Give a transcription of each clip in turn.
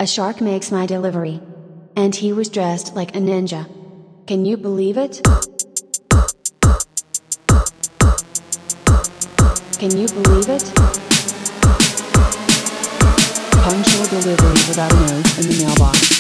A shark makes my delivery. And he was dressed like a ninja. Can you believe it? Can you believe it? Punctual delivery without a note in the mailbox.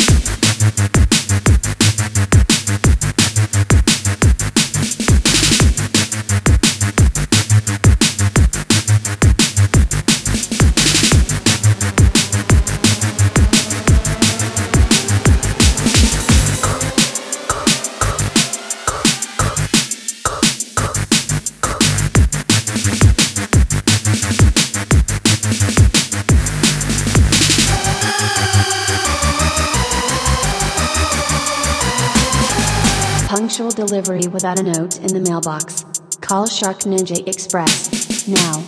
Punctual delivery without a note in the mailbox. Call Shark Ninja Express now.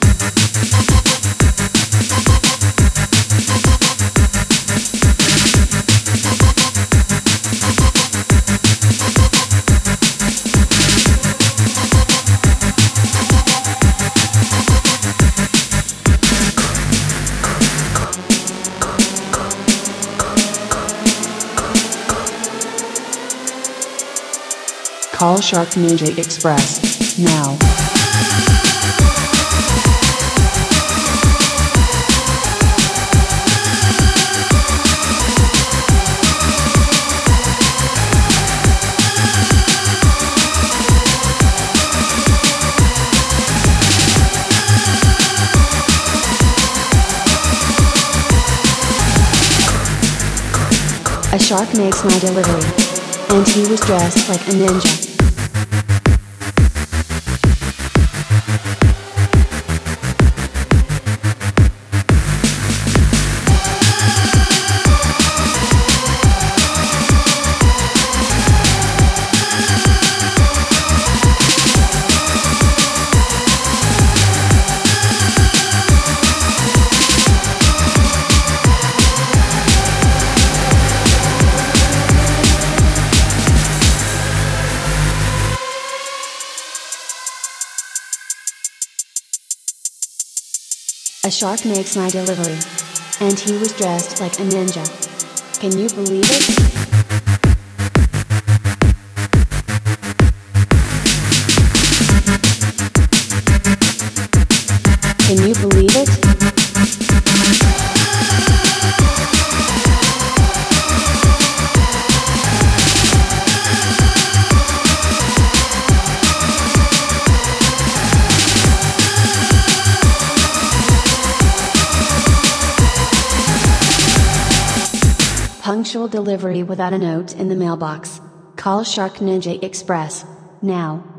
Call Shark Ninja Express now. A shark makes my delivery. And he was dressed like a ninja. A shark makes my delivery. And he was dressed like a ninja. Can you believe it? Can you believe it? Punctual delivery without a note in the mailbox. Call Shark Ninja Express now.